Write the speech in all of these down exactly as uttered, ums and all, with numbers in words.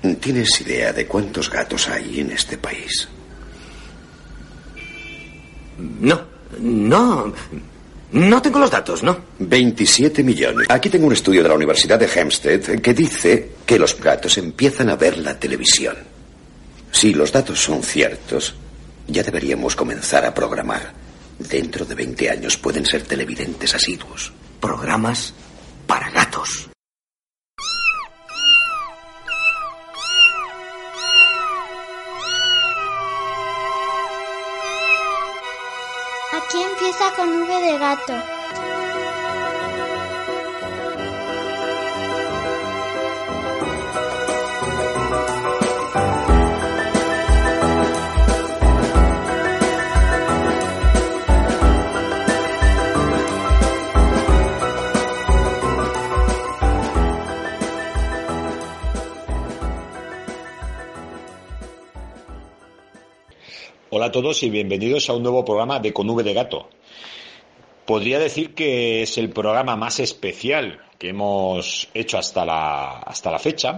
¿Tienes idea de cuántos gatos hay en este país? No, no, no tengo los datos, ¿no? veintisiete millones. Aquí tengo un estudio de la Universidad de Hampstead que dice que los gatos empiezan a ver la televisión. Si los datos son ciertos, ya deberíamos comenzar a programar. Dentro de veinte años pueden ser televidentes asiduos. Programas para gatos. Aquí empieza con V de gato. Hola a todos y bienvenidos a un nuevo programa de Con V de Gato. Podría decir que es el programa más especial que hemos hecho hasta la, hasta la fecha,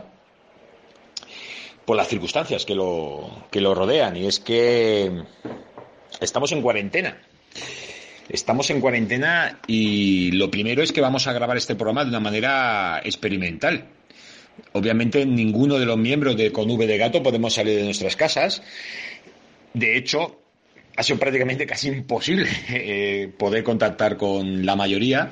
por las circunstancias que lo, que lo rodean, y es que estamos en cuarentena. Estamos en cuarentena y lo primero es que vamos a grabar este programa de una manera experimental. Obviamente ninguno de los miembros de Con V de Gato podemos salir de nuestras casas. De hecho, ha sido prácticamente casi imposible eh, poder contactar con la mayoría,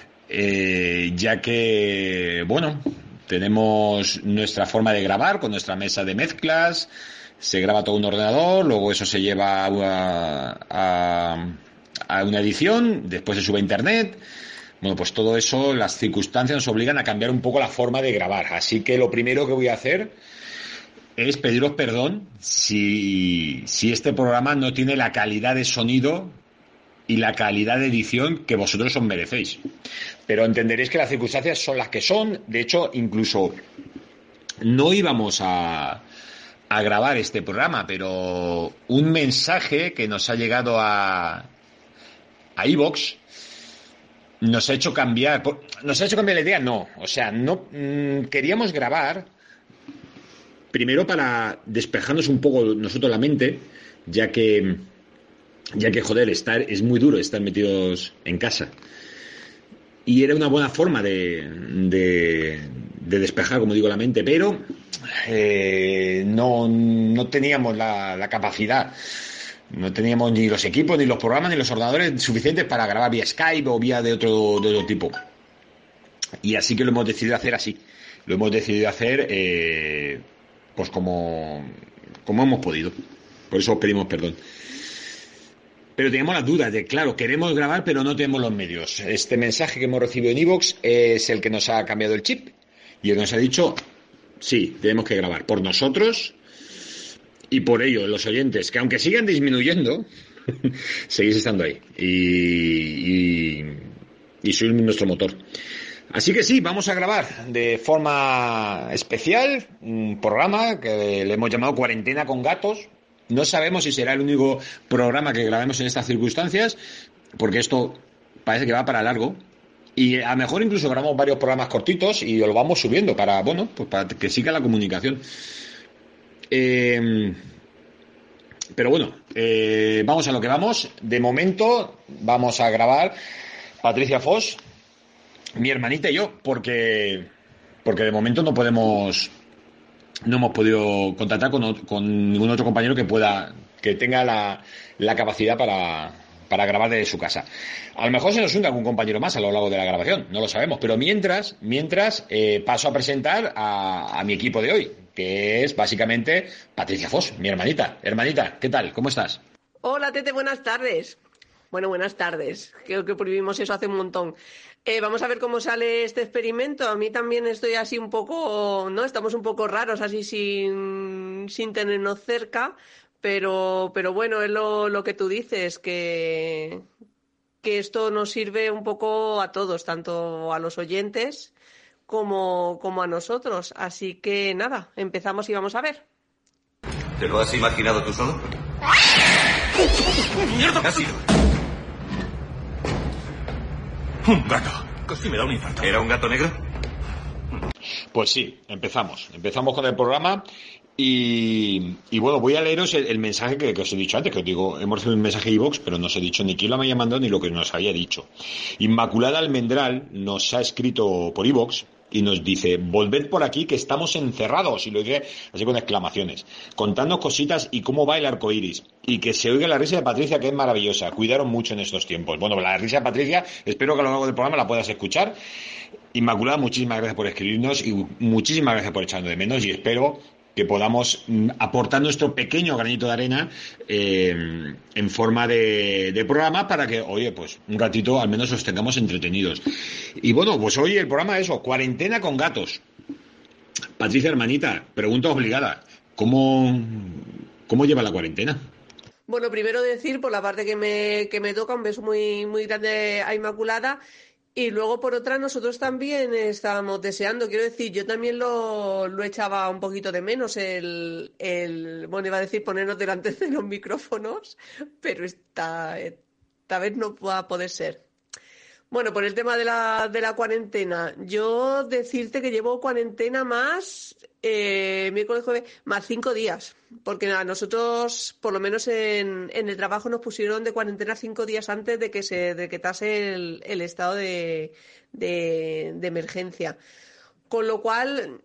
eh, ya que, bueno, tenemos nuestra forma de grabar con nuestra mesa de mezclas, se graba todo en un ordenador, luego eso se lleva a, a, a una edición, después se sube a internet. Bueno, pues todo eso, las circunstancias nos obligan a cambiar un poco la forma de grabar. Así que lo primero que voy a hacer es pediros perdón si, si este programa no tiene la calidad de sonido y la calidad de edición que vosotros os merecéis. Pero entenderéis que las circunstancias son las que son. De hecho, incluso no íbamos a, a grabar este programa, pero un mensaje que nos ha llegado a a iVoox nos ha hecho cambiar. ¿Nos ha hecho cambiar la idea? No. O sea, no mmm, queríamos grabar primero para despejarnos un poco nosotros la mente, ya que, ya que joder, estar, es muy duro estar metidos en casa. Y era una buena forma de, de, de despejar, como digo, la mente, pero eh, no, no teníamos la, la capacidad, no teníamos ni los equipos, ni los programas, ni los ordenadores suficientes para grabar vía Skype o vía de otro, de otro tipo. Y así que lo hemos decidido hacer así. Lo hemos decidido hacer... Eh, pues como, como hemos podido. Por eso os pedimos perdón. Pero teníamos las dudas de, claro, queremos grabar pero no tenemos los medios. Este mensaje que hemos recibido en iVoox es el que nos ha cambiado el chip y el que nos ha dicho, sí, tenemos que grabar por nosotros y por ello los oyentes, que aunque sigan disminuyendo, seguís estando ahí y, y, y sois nuestro motor. Así que sí, vamos a grabar de forma especial un programa que le hemos llamado Cuarentena con Gatos. No sabemos si será el único programa que grabemos en estas circunstancias, porque esto parece que va para largo. Y a lo mejor incluso grabamos varios programas cortitos y lo vamos subiendo para, bueno, pues para que siga la comunicación. Eh, pero bueno, eh, vamos a lo que vamos. De momento vamos a grabar Patricia Foss, mi hermanita y yo, porque porque de momento no podemos no hemos podido contactar con, con ningún otro compañero que pueda que tenga la, la capacidad para, para grabar desde su casa. A lo mejor se nos une algún compañero más a lo largo de la grabación, no lo sabemos, pero mientras mientras eh, paso a presentar a, a mi equipo de hoy, que es básicamente Patricia Foss, mi hermanita. Hermanita, ¿qué tal? ¿Cómo estás? Hola, Tete, buenas tardes. Bueno, buenas tardes. Creo que prohibimos eso hace un montón. Eh, vamos a ver cómo sale este experimento. A mí también estoy así un poco, ¿no? Estamos un poco raros así sin, sin tenernos cerca, pero, pero bueno, es lo, lo que tú dices, que, que esto nos sirve un poco a todos, tanto a los oyentes como, como a nosotros. Así que nada, empezamos y vamos a ver. ¿Te lo has imaginado tú solo? ¡Mierda! ¿Qué ha sido? Un gato. Casi me da un infarto. ¿Era un gato negro? Pues sí, empezamos. Empezamos con el programa y, y bueno, voy a leeros el, el mensaje que, que os he dicho antes, que os digo, hemos recibido un mensaje de iVoox, pero no os he dicho ni quién lo me había mandado ni lo que nos había dicho. Inmaculada Almendral nos ha escrito por iVoox y nos dice, volved por aquí que estamos encerrados, y lo dice así con exclamaciones, contadnos cositas y cómo va el arco iris, y que se oiga la risa de Patricia, que es maravillosa, cuidaron mucho en estos tiempos. Bueno, la risa de Patricia, espero que a lo largo del programa la puedas escuchar. Inmaculada, muchísimas gracias por escribirnos y muchísimas gracias por echarnos de menos, y espero que podamos mm, aportar nuestro pequeño granito de arena eh, en forma de, de programa para que, oye, pues un ratito al menos os tengamos entretenidos. Y bueno, pues hoy el programa es eso, cuarentena con gatos. Patricia, hermanita, pregunta obligada, ¿cómo, cómo lleva la cuarentena? Bueno, primero decir, por la parte que me, que me toca, un beso muy, muy grande a Inmaculada. Y luego, por otra, nosotros también estábamos deseando, quiero decir, yo también lo, lo echaba un poquito de menos, el, el, bueno, iba a decir ponernos delante de los micrófonos, pero esta, esta vez no va a poder ser. Bueno, por el tema de la, de la cuarentena, yo decirte que llevo cuarentena más, eh, miércoles, jueves, más cinco días, porque nada, nosotros, por lo menos en, en el trabajo, nos pusieron de cuarentena cinco días antes de que se decretase el, el estado de, de, de emergencia. Con lo cual,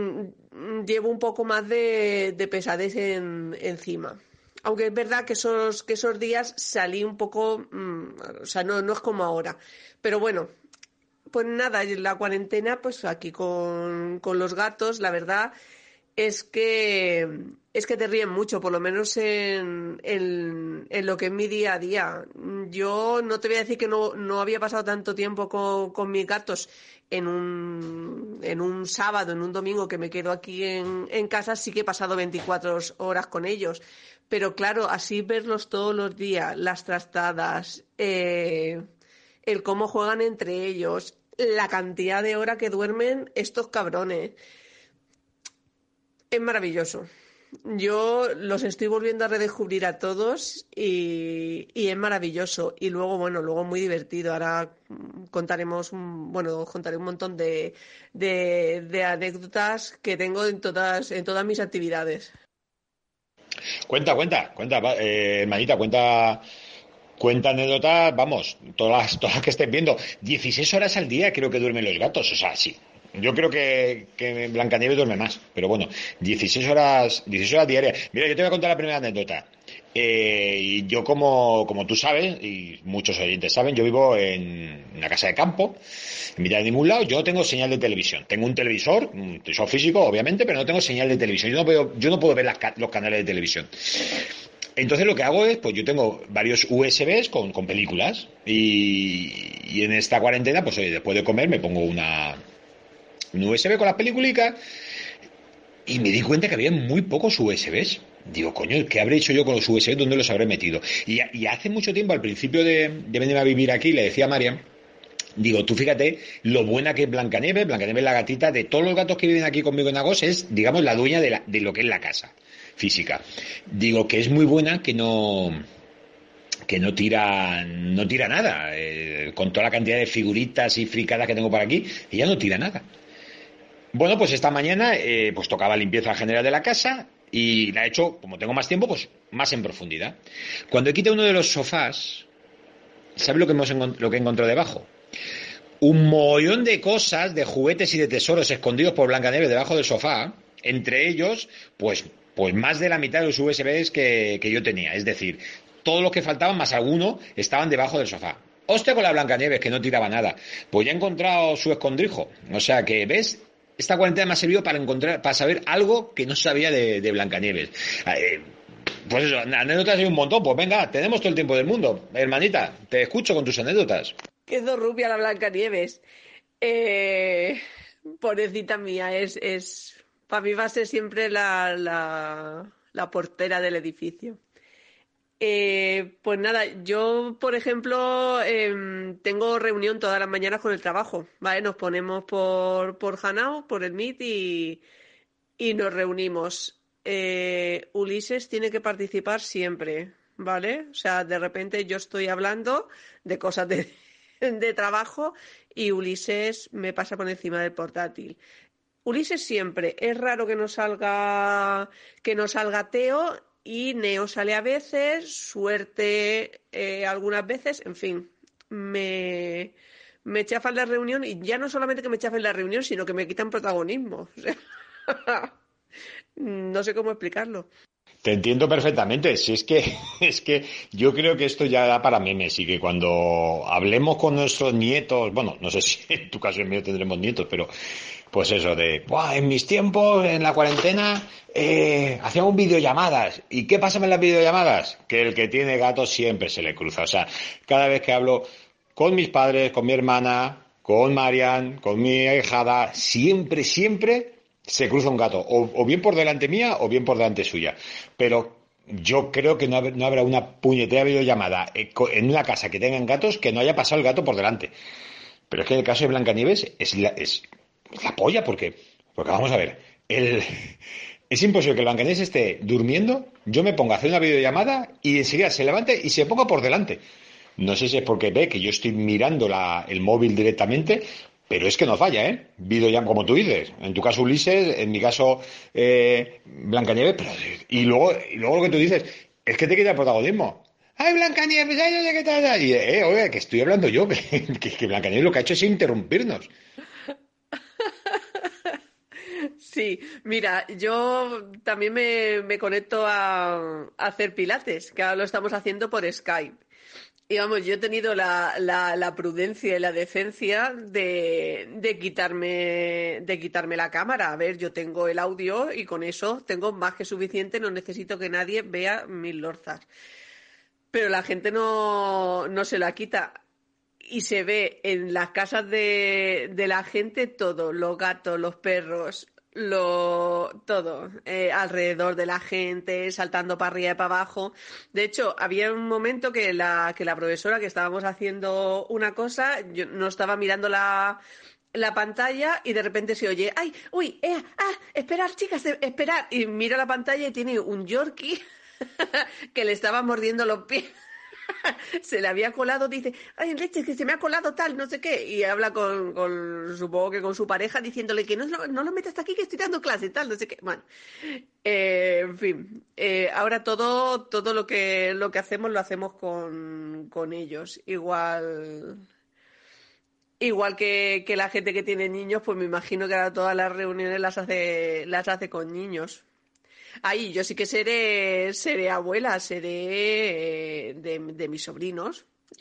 mmm, llevo un poco más de, de pesadez en, encima. Aunque es verdad que esos, que esos días salí un poco, mmm, o sea, no, no es como ahora. Pero bueno, pues nada, la cuarentena, pues aquí con, con los gatos, la verdad es que es que te ríen mucho, por lo menos en, en, en lo que es mi día a día. Yo no te voy a decir que no, no había pasado tanto tiempo con, con mis gatos en un, en un sábado, en un domingo que me quedo aquí en, en casa, sí que he pasado veinticuatro horas con ellos. Pero claro, así verlos todos los días, las trastadas, eh, el cómo juegan entre ellos, la cantidad de horas que duermen estos cabrones. Es maravilloso. Yo los estoy volviendo a redescubrir a todos y, y es maravilloso. Y luego, bueno, luego muy divertido. Ahora contaremos, un, bueno, os contaré un montón de, de, de anécdotas que tengo en todas, en todas mis actividades. Cuenta, cuenta, cuenta, eh, hermanita, cuenta... Cuenta anécdotas, vamos, todas las, todas las que estés viendo. dieciséis horas al día creo que duermen los gatos, o sea, sí. Yo creo que, que Blancanieves duerme más, pero bueno, dieciséis horas, dieciséis horas diarias. Mira, yo te voy a contar la primera anécdota. Eh, y yo como, como tú sabes, y muchos oyentes saben, yo vivo en una casa de campo, en mitad de ningún lado, yo no tengo señal de televisión. Tengo un televisor, un televisor físico, obviamente, pero no tengo señal de televisión. Yo no puedo, yo no puedo ver las, los canales de televisión. Entonces lo que hago es, pues yo tengo varios U S Bs con, con películas y, y en esta cuarentena, pues oye, después de comer me pongo una un U S B con las películas y me di cuenta que había muy pocos U S Bs. Digo, coño, ¿qué habré hecho yo con los U S Bs? ¿Dónde los habré metido? Y, y hace mucho tiempo, al principio de, de venir a vivir aquí, le decía a Marian, digo, tú fíjate lo buena que es Blancanieves. Blancanieves, la gatita de todos los gatos que viven aquí conmigo en Agos, es, digamos, la dueña de, la, de lo que es la casa física. Digo que es muy buena, que no que no tira no tira nada, eh, con toda la cantidad de figuritas y fricadas que tengo por aquí, ella no tira nada. Bueno, pues esta mañana eh, pues tocaba limpieza general de la casa y la he hecho, como tengo más tiempo, pues más en profundidad. Cuando he quitado uno de los sofás, ¿sabe lo que hemos lo que he encontrado debajo? Un mogollón de cosas, de juguetes y de tesoros escondidos por Blancanieves debajo del sofá, entre ellos, pues Pues más de la mitad de los U S Bs que, que yo tenía. Es decir, todos los que faltaban, más alguno, estaban debajo del sofá. Hostia con la Blancanieves, que no tiraba nada. Pues ya he encontrado su escondrijo. O sea que, ¿ves? Esta cuarentena me ha servido para encontrar, para saber algo que no sabía de, de Blancanieves. Eh, pues eso, anécdotas hay un montón. Pues venga, tenemos todo el tiempo del mundo. Hermanita, te escucho con tus anécdotas. Quedó rubia la Blancanieves. Eh, pobrecita mía, es... es... Para mí va a ser siempre la, la, la portera del edificio. Eh, pues nada, yo, por ejemplo, eh, tengo reunión todas las mañanas con el trabajo, ¿vale? Nos ponemos por, por Hangout, por el Meet y, y nos reunimos. Eh, Ulises tiene que participar siempre, ¿vale? O sea, de repente yo estoy hablando de cosas de, de trabajo y Ulises me pasa por encima del portátil. Ulises siempre. Es raro que no salga, que no salga Teo, y Neo sale a veces, Suerte eh, algunas veces, en fin. Me, me chafan la reunión, y ya no solamente que me chafen la reunión, sino que me quitan protagonismo. O sea, no sé cómo explicarlo. Te entiendo perfectamente. Si es que, es que yo creo que esto ya da para memes y que cuando hablemos con nuestros nietos, bueno, no sé si en tu caso y en mío tendremos nietos, pero pues eso de, ¡buah! En mis tiempos, en la cuarentena, eh, hacíamos videollamadas. ¿Y qué pasa en las videollamadas? Que el que tiene gatos siempre se le cruza. O sea, cada vez que hablo con mis padres, con mi hermana, con Marian, con mi ahijada, siempre, siempre se cruza un gato, o, o bien por delante mía o bien por delante suya. Pero yo creo que no, hab- no habrá una puñetera videollamada eh, co- en una casa que tengan gatos que no haya pasado el gato por delante. Pero es que en el caso de Blancanieves es la, es la polla, porque, porque vamos a ver, el, es imposible que el Blancanieves esté durmiendo, yo me ponga a hacer una videollamada y enseguida se levante y se ponga por delante. No sé si es porque ve que yo estoy mirando la, el móvil directamente, pero es que no falla, ¿eh? Videollamada, como tú dices. En tu caso Ulises, en mi caso eh, Blancanieves, pero, y luego, y luego lo que tú dices, es que te quita el protagonismo. ¡Ay, Blancanieves! ¡Ay, no sé qué tal! Y, eh, oye, que estoy hablando yo, que, que, que Blancanieves lo que ha hecho es interrumpirnos. Sí, mira, yo también me, me conecto a, a hacer pilates, que ahora lo estamos haciendo por Skype. Y vamos, yo he tenido la, la, la prudencia y la decencia de, de quitarme, de quitarme la cámara. A ver, yo tengo el audio y con eso tengo más que suficiente, no necesito que nadie vea mis lorzas. Pero la gente no, no se la quita. Y se ve en las casas de, de la gente todo, los gatos, los perros, lo, todo, eh, alrededor de la gente, saltando para arriba y para abajo. De hecho, había un momento que la, que la profesora, que estábamos haciendo una cosa, yo no estaba mirando la, la pantalla, y de repente se oye, ¡ay! ¡Uy! Eh, ¡Ah! ¡Esperar, chicas! eh, ¡Esperar! Y mira la pantalla y tiene un Yorkie que le estaba mordiendo los pies. Se le había colado, dice, ay, leche, que se me ha colado tal, no sé qué, y habla con, con supongo que con su pareja, diciéndole que no, lo- no lo metas aquí, que estoy dando clase, tal, no sé qué. Bueno, eh, en fin, eh, ahora todo, todo lo que, lo que hacemos lo hacemos con, con ellos. Igual, igual que, que la gente que tiene niños, pues me imagino que ahora todas las reuniones las hace, las hace con niños. Ahí yo sí que seré, seré abuela, seré eh, de, de mis sobrinos.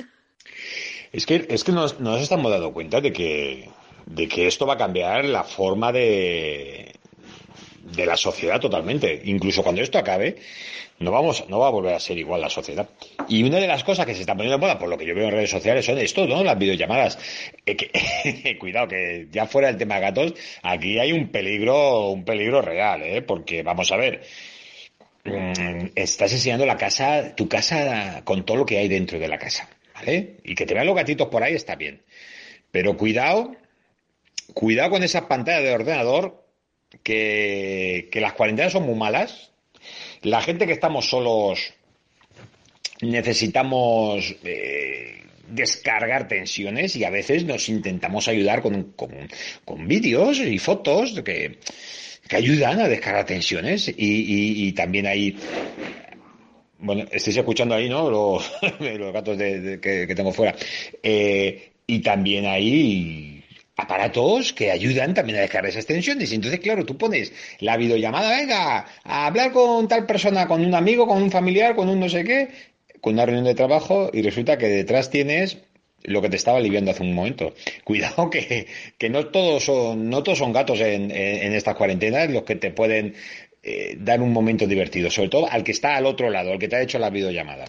Es que, es que nos, nos estamos dando cuenta de que, de que esto va a cambiar la forma de, de la sociedad totalmente. Incluso cuando esto acabe, no vamos, no va a volver a ser igual la sociedad. Y una de las cosas que se está poniendo de moda, por lo que yo veo en redes sociales, son esto, ¿no? Las videollamadas. Eh, que, cuidado, que ya fuera el tema de gatos, aquí hay un peligro, un peligro real, ¿eh? Porque, vamos a ver, mm, estás enseñando la casa, tu casa con todo lo que hay dentro de la casa, ¿vale? Y que te vean los gatitos por ahí está bien. Pero cuidado, cuidado con esas pantallas de ordenador, que, que las cuarentenas son muy malas. La gente que estamos solos necesitamos eh, descargar tensiones, y a veces nos intentamos ayudar con, con, con vídeos y fotos que, que ayudan a descargar tensiones. Y, y, y también hay, bueno, estáis escuchando ahí, ¿no? Los, los gatos de, de- que, que tengo fuera. Eh, y también hay aparatos que ayudan también a descargar esas tensiones. Y entonces, claro, tú pones la videollamada, venga, a hablar con tal persona, con un amigo, con un familiar, con un no sé qué, con una reunión de trabajo, y resulta que detrás tienes lo que te estaba aliviando hace un momento. Cuidado que, que no todos son, no todos son gatos en, en, en estas cuarentenas los que te pueden eh, dar un momento divertido, sobre todo al que está al otro lado, al que te ha hecho la videollamada.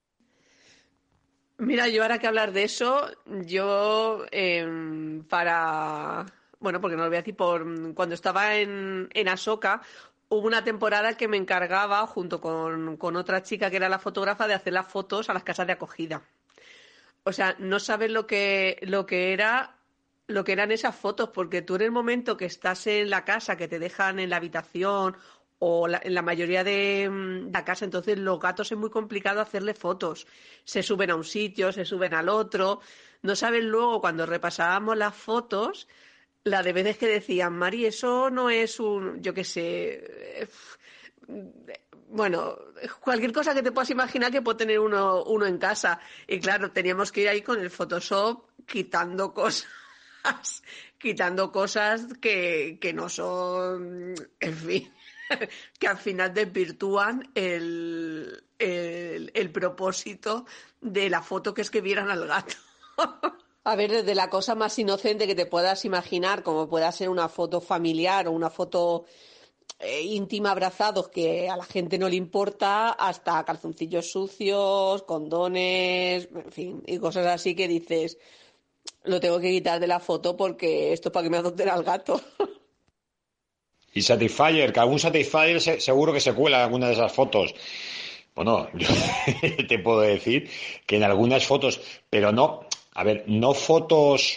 Mira, yo ahora que hablar de eso, yo em, para, bueno, porque no lo voy a decir, por cuando estaba en, en Asoka, hubo una temporada que me encargaba, junto con, con otra chica que era la fotógrafa, de hacer las fotos a las casas de acogida. O sea, no sabes lo que, lo que era, lo que eran esas fotos, porque tú en el momento que estás en la casa, que te dejan en la habitación o la- en la mayoría de mm, la casa, entonces los gatos es muy complicado hacerle fotos. Se suben a un sitio, se suben al otro. No sabes luego, cuando repasábamos las fotos, La de veces que decían, Mari, eso no es un, yo qué sé, eh, bueno, cualquier cosa que te puedas imaginar que puede tener uno, uno en casa. Y claro, teníamos que ir ahí con el Photoshop quitando cosas, quitando cosas que, que no son, en fin, que al final desvirtúan el, el, el propósito de la foto, que es que vieran al gato. A ver, desde la cosa más inocente que te puedas imaginar, como pueda ser una foto familiar o una foto eh, íntima abrazados que a la gente no le importa, hasta calzoncillos sucios, condones, en fin, y cosas así que dices, lo tengo que quitar de la foto porque esto es para que me adopten al gato. Y Satisfyer, que algún Satisfyer se- seguro que se cuela en alguna de esas fotos. Bueno, yo te puedo decir que en algunas fotos, pero no, a ver, no fotos,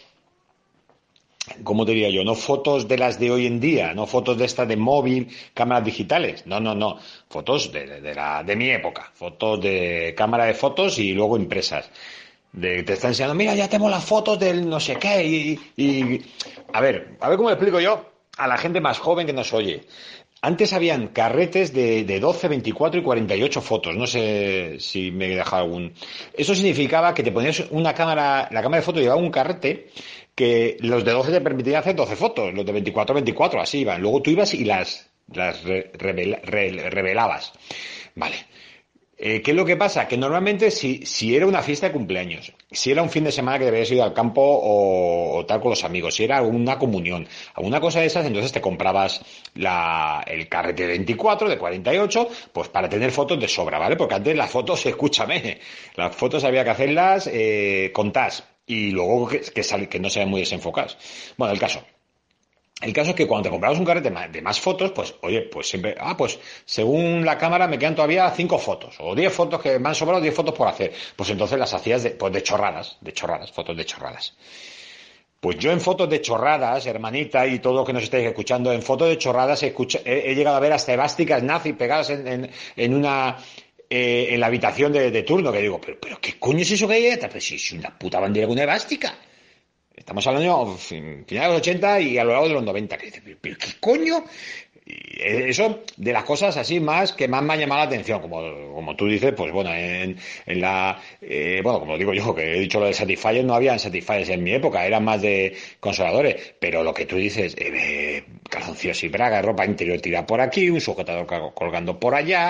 ¿cómo te diría yo? No fotos de las de hoy en día, no fotos de estas de móvil, cámaras digitales, no, no, no, fotos de, de, de la, de mi época, fotos de cámara de fotos y luego impresas. De, te están enseñando, mira, ya tengo las fotos del no sé qué, y, y, a ver, a ver cómo le explico yo a la gente más joven que nos oye. Antes habían carretes de, de doce, veinticuatro y cuarenta y ocho fotos. No sé si me he dejado algún. Eso significaba que te ponías una cámara, la cámara de fotos llevaba un carrete que los de doce te permitían hacer doce fotos, los de veinticuatro, veinticuatro, así iban. Luego tú ibas y las, las re- revela- re- revelabas. Vale. Eh, ¿qué es lo que pasa? Que normalmente si, si era una fiesta de cumpleaños, si era un fin de semana que debías ir al campo o, o tal con los amigos, si era una comunión, alguna cosa de esas, entonces te comprabas la, el carrete de veinticuatro, de cuarenta y ocho, pues para tener fotos de sobra, ¿vale? Porque antes las fotos, escúchame, las fotos había que hacerlas eh, con T A S y luego que, que, sal- que no se ven muy desenfocadas. Bueno, el caso. El caso es que cuando te comprabas un carrete ma- de más fotos, pues, oye, pues siempre, ah, pues, según la cámara me quedan todavía cinco fotos, o diez fotos que me han sobrado, diez fotos por hacer. Pues entonces las hacías de, pues de chorradas, de chorradas, fotos de chorradas. Pues yo en fotos de chorradas, hermanita, y todo lo que nos estáis escuchando, en fotos de chorradas he, escucha- he, he llegado a ver hasta evásticas nazis pegadas en, en, en una, eh, en la habitación de, de turno, que digo, pero, pero, ¿qué coño es eso que hay detrás? Pues si es una puta bandera con una evástica. Estamos hablando de fin- finales de los ochenta y a lo largo de los noventa. Que dice, ¿pero, pero qué coño? Y eso de las cosas así más que más me han llamado la atención, como, como tú dices, pues bueno, en, en la, eh, bueno, como digo yo, que he dicho lo de Satisfyer, no habían Satisfyers en mi época, eran más de consoladores, pero lo que tú dices, eh, calzoncillos y bragas, ropa interior tirada por aquí, un sujetador ca- colgando por allá,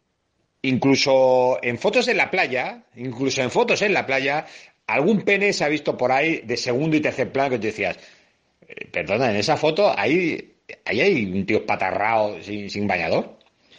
incluso en fotos en la playa, incluso en fotos en la playa, algún pene se ha visto por ahí de segundo y tercer plano que te decías, eh, perdona, en esa foto ahí, ahí hay un tío espatarrado sin, sin bañador.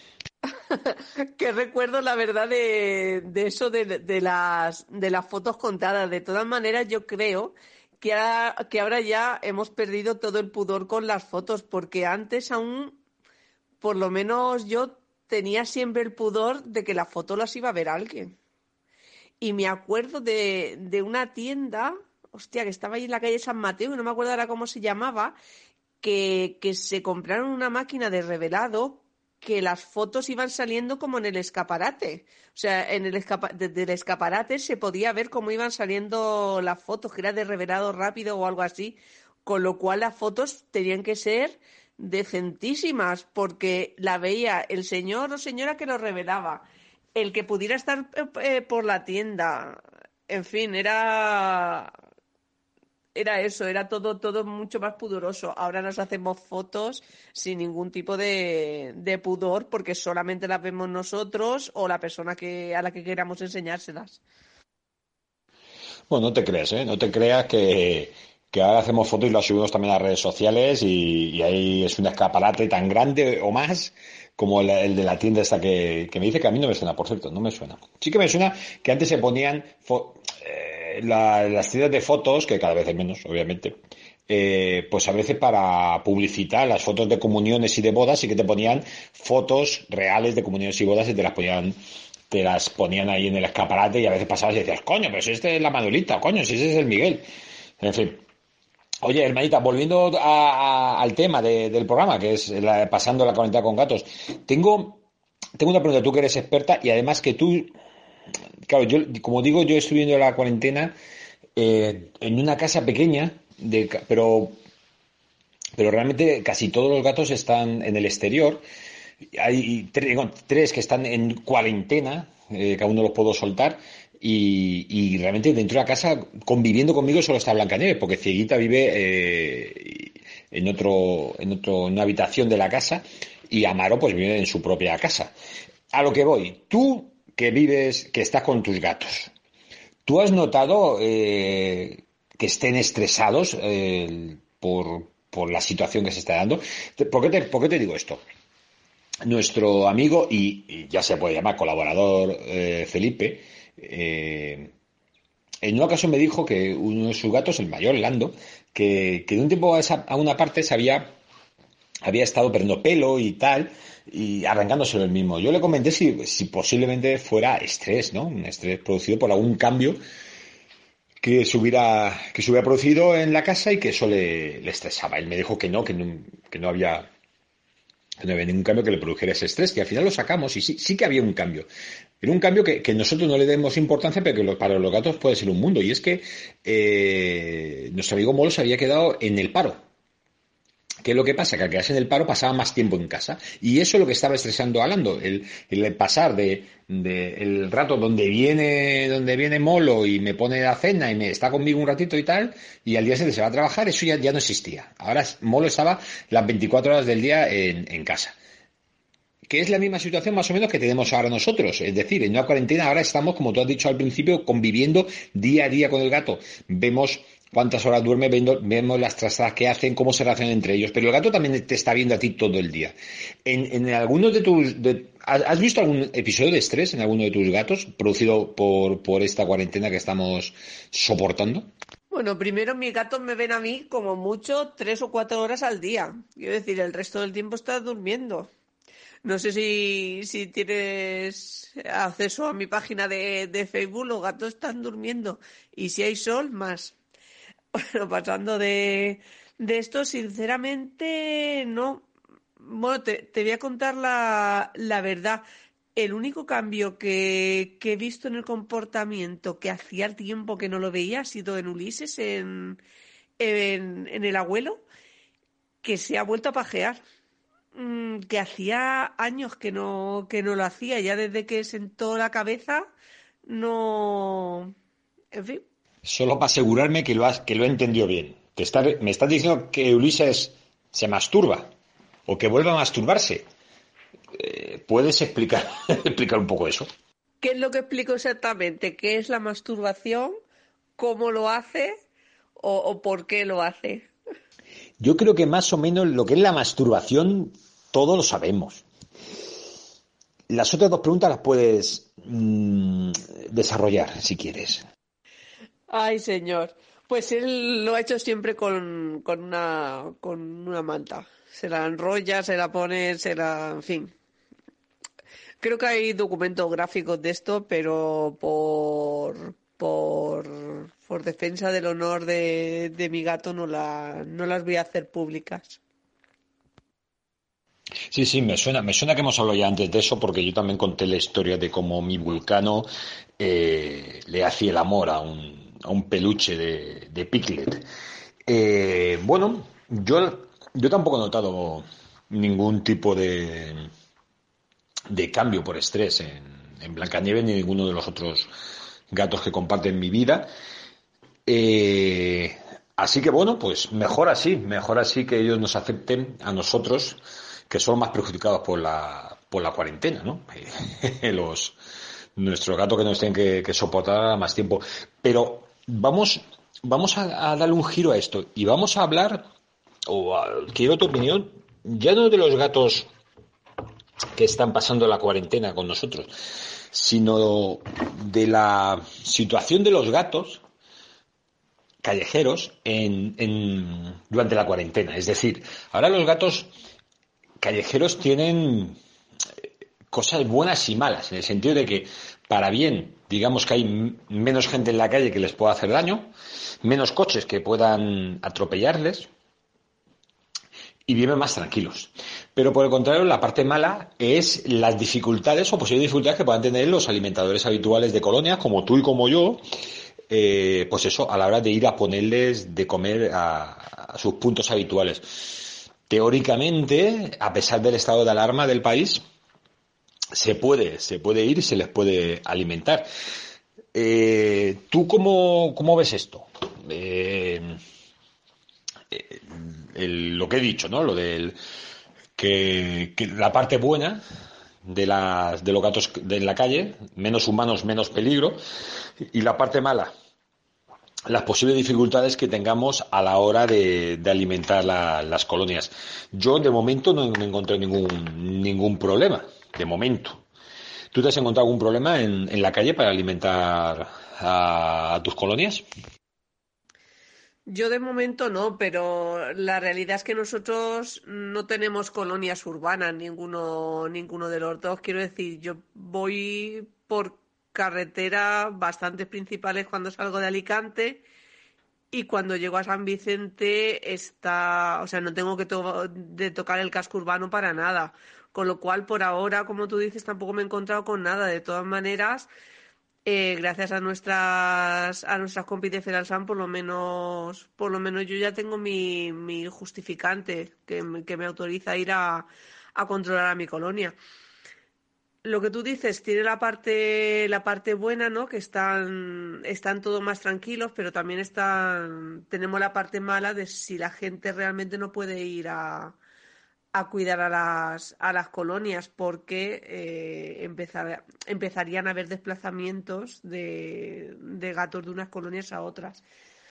Qué recuerdo, la verdad, de, de eso de, de las, de las fotos contadas. De todas maneras, yo creo que ahora, que ahora ya hemos perdido todo el pudor con las fotos, porque antes aún, por lo menos yo tenía siempre el pudor de que las fotos las iba a ver alguien. Y me acuerdo de, de una tienda, hostia, que estaba ahí en la calle San Mateo, y no me acuerdo ahora cómo se llamaba, que, que se compraron una máquina de revelado que las fotos iban saliendo como en el escaparate. O sea, en el escapa desde el escaparate se podía ver cómo iban saliendo las fotos, que era de revelado rápido o algo así. Con lo cual las fotos tenían que ser decentísimas, porque la veía el señor o señora que lo revelaba, el que pudiera estar eh, por la tienda. En fin, era era eso, era todo, todo mucho más pudoroso. Ahora nos hacemos fotos sin ningún tipo de, de pudor porque solamente las vemos nosotros o la persona que, a la que queramos enseñárselas. Bueno, no te creas, ¿eh? No te creas que, que ahora hacemos fotos y las subimos también a las redes sociales y, y ahí es un escaparate tan grande o más como el, el de la tienda esta que, que me dice que a mí no me suena, por cierto, no me suena. Sí que me suena que antes se ponían fo- eh, la- las tiendas de fotos, que cada vez hay menos, obviamente, eh, pues a veces para publicitar las fotos de comuniones y de bodas, sí que te ponían fotos reales de comuniones y bodas y te las ponían te las ponían ahí en el escaparate y a veces pasabas y decías, coño, pero si este es la Manuelita, coño, si ese es el Miguel. En fin. Oye, hermanita, volviendo a- a- al tema de- del programa, que es la- pasando la cuarentena con gatos, tengo, tengo una pregunta, tú que eres experta y además que tú, claro, yo, como digo, yo estoy viendo la cuarentena eh, en una casa pequeña, de, ca- pero pero realmente casi todos los gatos están en el exterior. Hay tres, tres que están en cuarentena, eh, que aún no los puedo soltar, y, y realmente dentro de la casa, conviviendo conmigo, solo está Blancanieves, porque Cieguita vive eh, en otro, en otro, en una habitación de la casa, y Amaro pues vive en su propia casa. A lo que voy, tú que vives, que estás con tus gatos, ¿tú has notado eh, que estén estresados eh, por, por la situación que se está dando? ¿Por qué te, por qué te digo esto? Nuestro amigo, y, y ya se puede llamar colaborador, eh, Felipe, eh, en una ocasión me dijo que uno de sus gatos, el mayor, Lando, que, que de un tiempo a, esa, a una parte se había, había estado perdiendo pelo y tal, y arrancándoselo el mismo. Yo le comenté si, si posiblemente fuera estrés, ¿no? Un estrés producido por algún cambio que se hubiera, que se hubiera producido en la casa y que eso le, le estresaba. Él me dijo que no, que no, que no había... no había ningún cambio que le produjera ese estrés, y al final lo sacamos y sí, sí que había un cambio. Era un cambio que, que nosotros no le demos importancia, pero que lo, para los gatos puede ser un mundo. Y es que eh, nuestro amigo Molo se había quedado en el paro. ¿Qué es lo que pasa? Que al quedarse en el paro pasaba más tiempo en casa. Y eso es lo que estaba estresando a Lando. El, el pasar de, de el rato donde viene, donde viene Molo y me pone la cena y me está conmigo un ratito y tal, y al día siguiente se va a trabajar, eso ya, ya no existía. Ahora Molo estaba las veinticuatro horas del día en, en casa. Que es la misma situación más o menos que tenemos ahora nosotros. Es decir, en una cuarentena ahora estamos, como tú has dicho al principio, conviviendo día a día con el gato. Vemos cuántas horas duerme, vemos las trastadas que hacen, cómo se relacionan entre ellos. Pero el gato también te está viendo a ti todo el día. En, en algunos de tus... De, ¿has visto algún episodio de estrés en alguno de tus gatos producido por, por esta cuarentena que estamos soportando? Bueno, primero mis gatos me ven a mí como mucho tres o cuatro horas al día. Quiero decir, el resto del tiempo estás durmiendo. No sé si, si tienes acceso a mi página de, de Facebook, los gatos están durmiendo. Y si hay sol, más. Bueno, pasando de, de esto, sinceramente, no. Bueno, te, te voy a contar la, la verdad. El único cambio que, que he visto en el comportamiento, que hacía tiempo que no lo veía, ha sido en Ulises, en, en, en el abuelo, que se ha vuelto a pajear. Que hacía años que no, que no lo hacía, ya desde que sentó la cabeza, no... En fin. Solo para asegurarme que lo has, que lo he entendido bien. Te está, me estás diciendo que Ulises se masturba o que vuelve a masturbarse. Eh, ¿Puedes explicar, explicar un poco eso? ¿Qué es lo que explico exactamente? ¿Qué es la masturbación? ¿Cómo lo hace? ¿O, o por qué lo hace? Yo creo que más o menos lo que es la masturbación todos lo sabemos. Las otras dos preguntas las puedes mmm, desarrollar si quieres. Ay, señor. Pues él lo ha hecho siempre con, con, una, con una manta. Se la enrolla, se la pone, se la... En fin. Creo que hay documentos gráficos de esto, pero por... Por, por defensa del honor de, de mi gato no, la, no las voy a hacer públicas. Sí, sí, me suena, me suena que hemos hablado ya antes de eso, porque yo también conté la historia de cómo mi Vulcano eh, le hacía el amor a un, a un peluche de, de Piglet. Eh, bueno, yo, yo tampoco he notado ningún tipo de, de cambio por estrés en, en Blancanieves ni ninguno de los otros gatos que comparten mi vida. Eh, así que bueno, pues mejor así, mejor así que ellos nos acepten a nosotros, que son más perjudicados por la por la cuarentena, ¿no? Los nuestros gatos que nos tienen que, que soportar más tiempo. Pero vamos vamos a, a darle un giro a esto y vamos a hablar, o a, quiero tu opinión, ya no de los gatos que están pasando la cuarentena con nosotros, sino de la situación de los gatos callejeros en, en, durante la cuarentena. Es decir, ahora los gatos callejeros tienen cosas buenas y malas, en el sentido de que, para bien, digamos que hay menos gente en la calle que les pueda hacer daño, menos coches que puedan atropellarles, y viven más tranquilos. Pero por el contrario, la parte mala es las dificultades o posibles dificultades que puedan tener los alimentadores habituales de colonias, como tú y como yo, eh, pues eso, a la hora de ir a ponerles de comer a, a sus puntos habituales. teóricamente, a pesar del estado de alarma del país, se puede, se puede ir y se les puede alimentar. Eh, ¿Tú cómo, cómo ves esto? Eh, eh, el, lo que he dicho, ¿no? Lo del que, que la parte buena de las de los gatos de la calle, menos humanos, menos peligro, y la parte mala, las posibles dificultades que tengamos a la hora de, de alimentar la, las colonias. Yo de momento no, no encontré ningún ningún problema, de momento. ¿Tú te has encontrado algún problema en, en la calle para alimentar a, a tus colonias? Yo de momento no, pero la realidad es que nosotros no tenemos colonias urbanas, ninguno, ninguno de los dos. Quiero decir, yo voy por carreteras bastante principales cuando salgo de Alicante y cuando llego a San Vicente está, o sea, no tengo que to- de tocar el casco urbano para nada. Con lo cual, por ahora, como tú dices, tampoco me he encontrado con nada. De todas maneras, eh, gracias a nuestras a nuestras compis de Feralsan, por lo menos por lo menos yo ya tengo mi, mi justificante que, me- que me autoriza a ir a, a controlar a mi colonia. Lo que tú dices tiene la parte la parte buena, ¿no? Que están están todos más tranquilos, pero también están tenemos la parte mala de si la gente realmente no puede ir a a cuidar a las, a las colonias porque eh, empezar, empezarían a haber desplazamientos de, de gatos de unas colonias a otras.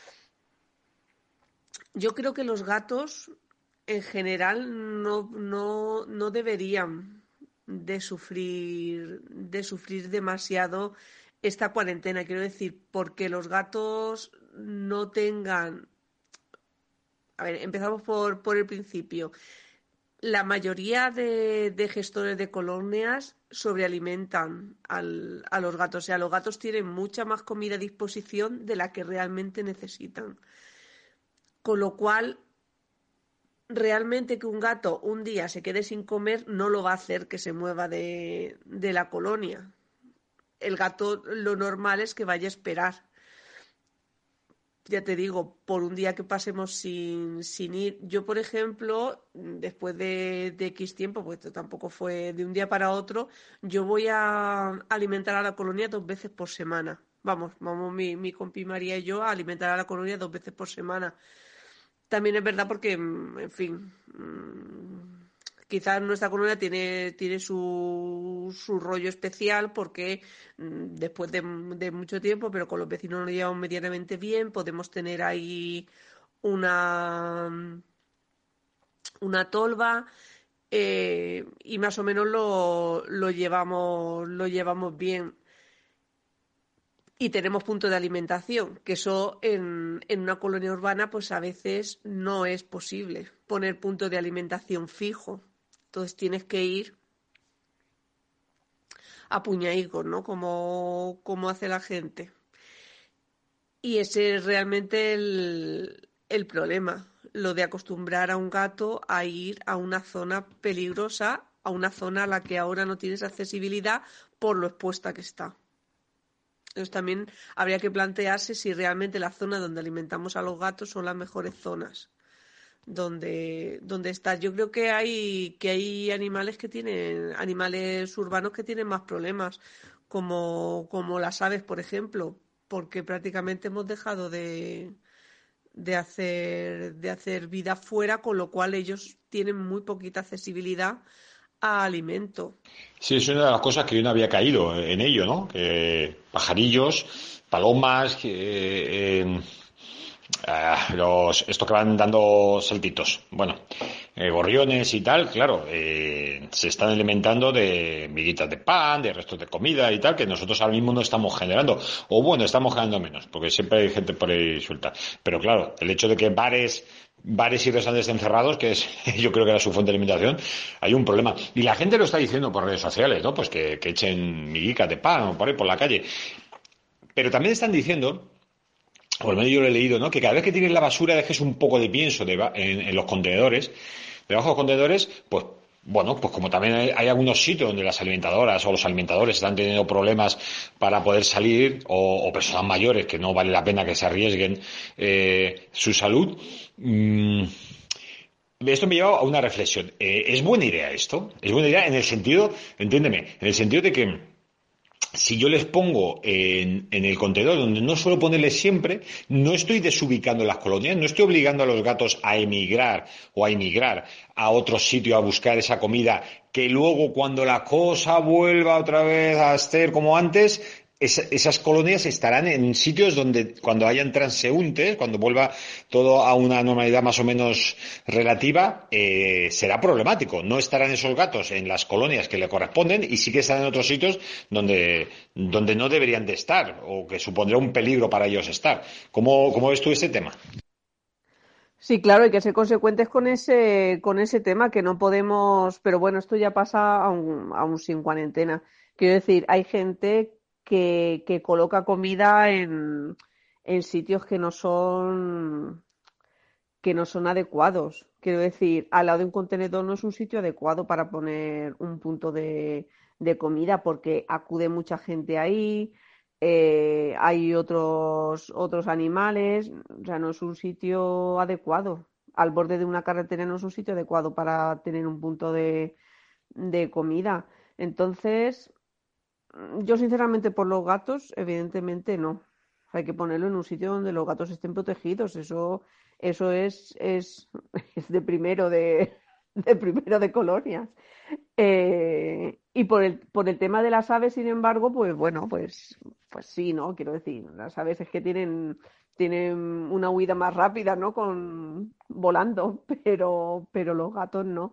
Yo creo que los gatos en general no, no, no deberían de sufrir, de sufrir demasiado esta cuarentena. Quiero decir, porque los gatos no tengan... A ver, empezamos por, por el principio. La mayoría de, de gestores de colonias sobrealimentan al, a los gatos. O sea, los gatos tienen mucha más comida a disposición de la que realmente necesitan. Con lo cual, realmente que un gato un día se quede sin comer no lo va a hacer que se mueva de, de la colonia. El gato lo normal es que vaya a esperar. Ya te digo, por un día que pasemos sin, sin ir. Yo, por ejemplo, después de, de X tiempo, pues esto tampoco fue de un día para otro, yo voy a alimentar a la colonia dos veces por semana. Vamos, vamos mi, mi compi María y yo a alimentar a la colonia dos veces por semana. También es verdad porque, mm, en fin, mm, quizás nuestra colonia tiene, tiene su, su rollo especial porque mm, después de, de mucho tiempo, pero con los vecinos nos llevamos medianamente bien, podemos tener ahí una, una tolva eh, y más o menos lo, lo llevamos, lo llevamos bien. Y tenemos punto de alimentación, que eso en, en una colonia urbana pues a veces no es posible poner punto de alimentación fijo. Entonces tienes que ir a puñaicos, ¿no? Como, como hace la gente. Y ese es realmente el, el problema, lo de acostumbrar a un gato a ir a una zona peligrosa, a una zona a la que ahora no tienes accesibilidad por lo expuesta que está. Entonces también habría que plantearse si realmente la zona donde alimentamos a los gatos son las mejores zonas donde, donde estar. Yo creo que hay, que hay animales que tienen, animales urbanos que tienen más problemas, como, como las aves, por ejemplo, porque prácticamente hemos dejado de, de hacer, de hacer vida fuera, con lo cual ellos tienen muy poquita accesibilidad a alimento. Sí, es una de las cosas que yo no había caído en ello, ¿no? Que pajarillos, palomas, que, eh, ah, los, estos que van dando saltitos, bueno, eh, gorriones y tal, claro, eh, se están alimentando de miguitas de pan, de restos de comida y tal, que nosotros ahora mismo no estamos generando, o bueno, estamos generando menos, porque siempre hay gente por ahí suelta. Pero claro, el hecho de que bares bares y restaurantes encerrados, que es, yo creo que era su fuente de alimentación, hay un problema. Y la gente lo está diciendo por redes sociales, ¿no? Pues que, que echen miguicas de pan o por ahí por la calle. Pero también están diciendo, o al menos yo lo he leído, ¿no? Que cada vez que tires la basura dejes un poco de pienso de, en, en los contenedores, debajo de los contenedores, pues bueno, pues como también hay, hay algunos sitios donde las alimentadoras o los alimentadores están teniendo problemas para poder salir, o, o personas mayores que no vale la pena que se arriesguen eh, su salud, mmm, esto me lleva a una reflexión. Eh, ¿Es buena idea esto? Es buena idea en el sentido, entiéndeme, en el sentido de que si yo les pongo en, en el contenedor donde no suelo ponerles siempre, no estoy desubicando las colonias, no estoy obligando a los gatos a emigrar o a emigrar a otro sitio a buscar esa comida que luego cuando la cosa vuelva otra vez a ser como antes, esa, esas colonias estarán en sitios donde cuando hayan transeúntes, cuando vuelva todo a una normalidad más o menos relativa, eh, será problemático. No estarán esos gatos en las colonias que le corresponden y sí que estarán en otros sitios donde, donde no deberían de estar o que supondrá un peligro para ellos estar. ¿Cómo, cómo ves tú ese tema? Sí, claro, hay que ser consecuentes con ese, con ese tema, que no podemos, pero bueno, esto ya pasa aún, aún sin cuarentena. Quiero decir, hay gente que, que coloca comida en, en sitios que no son, que no son adecuados. Quiero decir, al lado de un contenedor no es un sitio adecuado para poner un punto de, de comida porque acude mucha gente ahí, eh, hay otros, otros animales, o sea, no es un sitio adecuado. Al borde de una carretera no es un sitio adecuado para tener un punto de, de comida. Entonces, yo sinceramente por los gatos, evidentemente no. Hay que ponerlo en un sitio donde los gatos estén protegidos. Eso, eso es, es, es de primero de, de primero de colonias. Eh, y por el, por el tema de las aves, sin embargo, pues bueno, pues, pues sí, ¿no? Quiero decir, las aves es que tienen, tienen una huida más rápida, ¿no? Con volando, pero, pero los gatos no.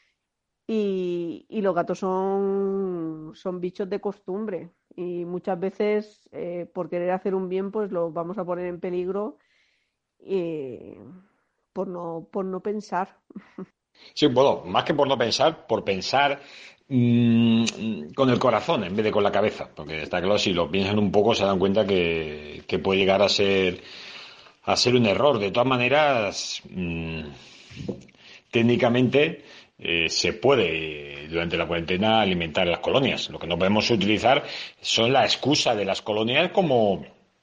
Y, y los gatos son, son bichos de costumbre y muchas veces eh, por querer hacer un bien pues los vamos a poner en peligro eh, por no, por no pensar. Sí, bueno, más que por no pensar, por pensar mmm, con el corazón en vez de con la cabeza, porque está claro, si lo piensan un poco se dan cuenta que, que puede llegar a ser a ser un error. De todas maneras, mmm, técnicamente eh, se puede eh, durante la cuarentena alimentar las colonias. Lo que no podemos utilizar son la excusa de las colonias como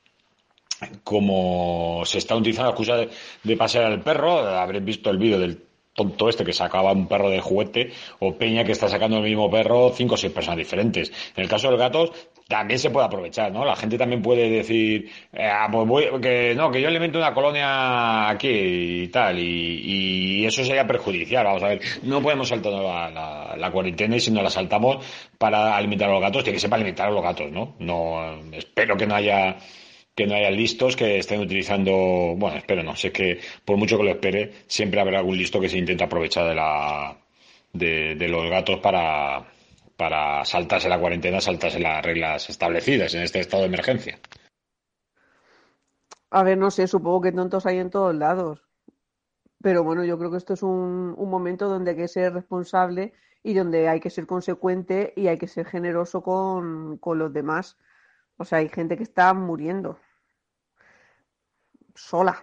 como se está utilizando la excusa de, de pasear al perro. Habréis visto el vídeo del tonto este que sacaba un perro de juguete, o Peña que está sacando el mismo perro cinco o seis personas diferentes. En el caso del gato también se puede aprovechar, ¿no? La gente también puede decir, eh, ah, pues voy, que no, que yo alimento una colonia aquí y tal, y, y eso sería perjudicial. Vamos a ver, no podemos saltar la, la, la cuarentena, y si no la saltamos para alimentar a los gatos, tiene que ser para alimentar a los gatos, ¿no? No, espero que no haya que no haya listos que estén utilizando, bueno, espero no, sé que por mucho que lo espere, siempre habrá algún listo que se intenta aprovechar de la de, de los gatos para, para saltarse la cuarentena, saltarse las reglas establecidas en este estado de emergencia. A ver, no sé, supongo que tontos hay en todos lados, pero bueno, yo creo que esto es un, un momento donde hay que ser responsable y donde hay que ser consecuente y hay que ser generoso con, con los demás. O sea, hay gente que está muriendo sola.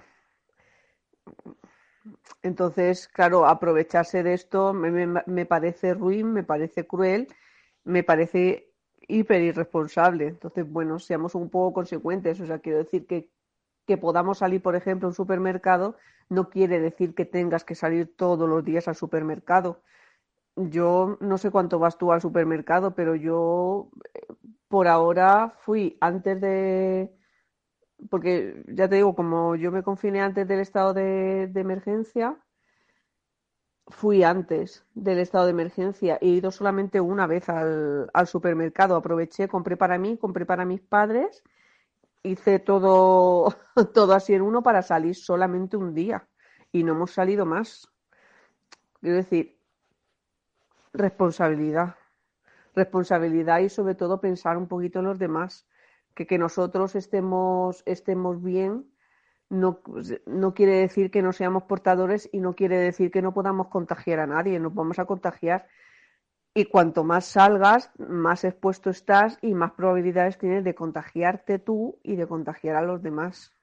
Entonces, claro, aprovecharse de esto me, me, me parece ruin, me parece cruel, me parece hiper irresponsable. Entonces, bueno, seamos un poco consecuentes. O sea, quiero decir que, que podamos salir, por ejemplo, a un supermercado, no quiere decir que tengas que salir todos los días al supermercado. Yo no sé cuánto vas tú al supermercado, pero yo por ahora fui antes de, porque ya te digo, como yo me confiné antes del estado de, de emergencia, fui antes del estado de emergencia. He ido solamente una vez al, al supermercado. Aproveché, compré para mí, compré para mis padres, hice todo, todo así en uno para salir solamente un día. Y no hemos salido más. Quiero decir, responsabilidad. Responsabilidad y sobre todo pensar un poquito en los demás. Que, que nosotros estemos, estemos bien no, no quiere decir que no seamos portadores y no quiere decir que no podamos contagiar a nadie, nos vamos a contagiar. Y cuanto más salgas, más expuesto estás y más probabilidades tienes de contagiarte tú y de contagiar a los demás.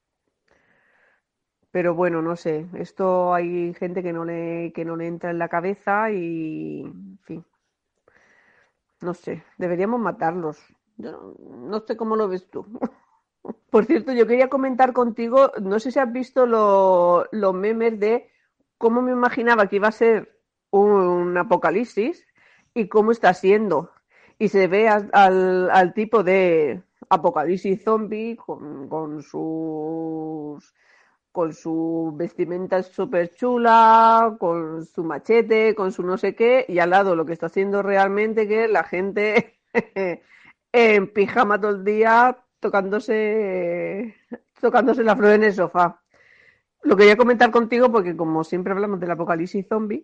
Pero bueno, no sé, esto hay gente que no le, que no le entra en la cabeza y, en fin, no sé, deberíamos matarlos. Yo no, no sé cómo lo ves tú. Por cierto, yo quería comentar contigo, no sé si has visto los, los memes de cómo me imaginaba que iba a ser un apocalipsis y cómo está siendo. Y se ve a, al, al tipo de apocalipsis zombie con, con sus con su vestimenta súper chula, con su machete, con su no sé qué, y al lado lo que está haciendo realmente que la gente en pijama todo el día tocándose tocándose la flor en el sofá. Lo quería comentar contigo porque como siempre hablamos del apocalipsis zombie.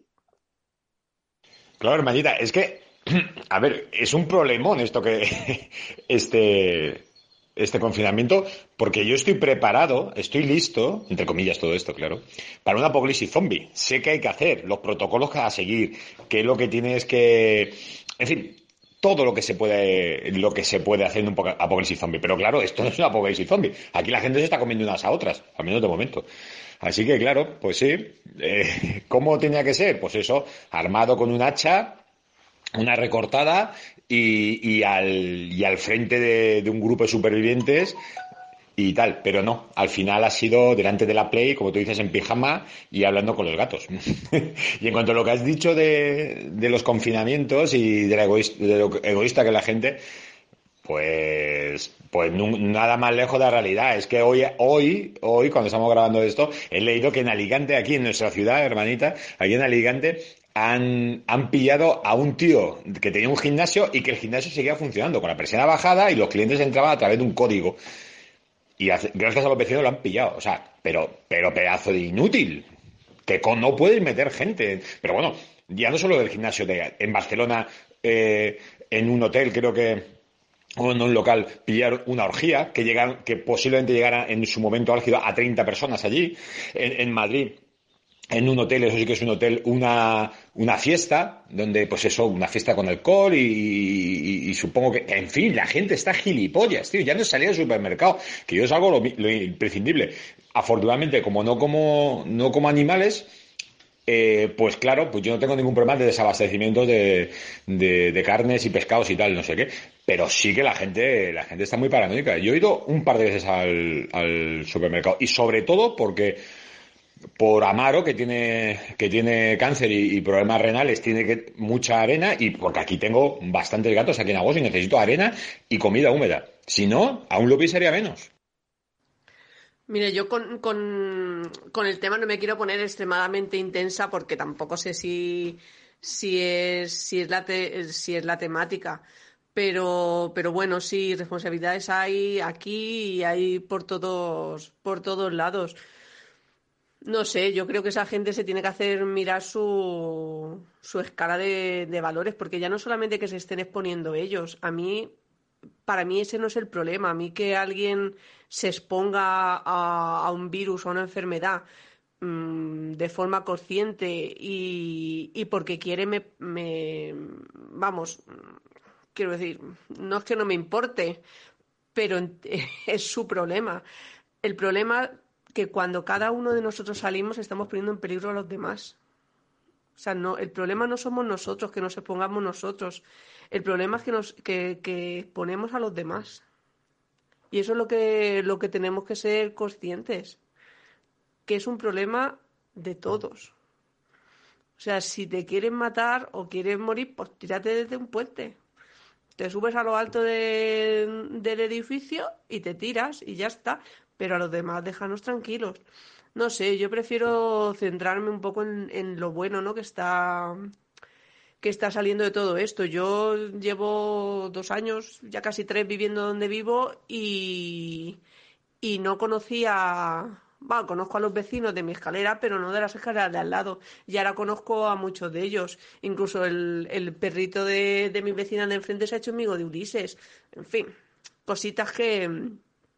Claro, hermanita, es que, a ver, es un problemón esto que, este, este confinamiento, porque yo estoy preparado, estoy listo, entre comillas todo esto, claro, para un apocalipsis zombie. Sé qué hay que hacer, los protocolos que a seguir, qué es lo que tienes que, en fin, todo lo que se puede, lo que se puede hacer en un apocalipsis zombie. Pero claro, esto no es un apocalipsis zombie. Aquí la gente se está comiendo unas a otras, al menos de momento. Así que claro, pues sí. Eh, ¿Cómo tenía que ser? Pues eso, armado con un hacha, una recortada y, y, al, y al frente de, de un grupo de supervivientes y tal, pero no, al final ha sido delante de la Play, como tú dices, en pijama y hablando con los gatos. Y en cuanto a lo que has dicho de, de los confinamientos y de, la egoísta, de lo egoísta que es la gente, pues, pues no, nada más lejos de la realidad. Es que hoy, hoy, hoy, cuando estamos grabando esto, he leído que en Alicante, aquí en nuestra ciudad, hermanita, aquí en Alicante, han, han pillado a un tío que tenía un gimnasio y que el gimnasio seguía funcionando con la persiana bajada y los clientes entraban a través de un código. Y gracias a los vecinos lo han pillado. O sea, pero, pero pedazo de inútil. Que con, no puedes meter gente. Pero bueno, ya no solo del gimnasio de, en Barcelona, eh, en un hotel, creo que, o en un local, pillar una orgía, que llegan, que posiblemente llegara en su momento álgido a treinta personas allí. En, en Madrid, en un hotel, eso sí que es un hotel, una, una fiesta, donde, pues eso, una fiesta con alcohol y, y, y supongo que, en fin, la gente está gilipollas, tío, ya no salía al supermercado, que yo es algo lo, lo imprescindible. Afortunadamente, como no como, no como animales, eh, pues claro, pues yo no tengo ningún problema de desabastecimiento de, de, de carnes y pescados y tal, no sé qué, pero sí que la gente, la gente está muy paranoica. Yo he ido un par de veces al, al supermercado y sobre todo porque por Amaro, que tiene, que tiene cáncer y, y problemas renales, tiene que, mucha arena, y porque aquí tengo bastantes gatos aquí en Agos y necesito arena y comida húmeda. Si no, aún lo pisaría menos. Mire, yo con, con, con el tema no me quiero poner extremadamente intensa porque tampoco sé si, si es, si es la te, si es la temática. Pero, pero bueno, sí, responsabilidades hay aquí y hay por todos, por todos lados. No sé, yo creo que esa gente se tiene que hacer mirar su, su escala de, de valores, porque ya no solamente que se estén exponiendo ellos, a mí, para mí ese no es el problema, a mí que alguien se exponga a, a un virus o a una enfermedad mmm, de forma consciente y, y porque quiere me, me, vamos, quiero decir, no es que no me importe, pero es su problema. El problema que cuando cada uno de nosotros salimos estamos poniendo en peligro a los demás. O sea, no, el problema no somos nosotros, que nos expongamos nosotros. El problema es que nos que, que exponemos a los demás. Y eso es lo que, lo que tenemos que ser conscientes, que es un problema de todos. O sea, si te quieren matar o quieres morir, pues tírate desde un puente. Te subes a lo alto de, del edificio y te tiras y ya está. Pero a los demás déjanos tranquilos. No sé, yo prefiero centrarme un poco en, en lo bueno, ¿no? que está que está saliendo de todo esto. Yo llevo dos años, ya casi tres, viviendo donde vivo y, y no conocía, bueno, conozco a los vecinos de mi escalera, pero no de las escaleras de al lado. Y ahora conozco a muchos de ellos. Incluso el, el perrito de, de mi vecina de enfrente se ha hecho amigo de Ulises. En fin, cositas que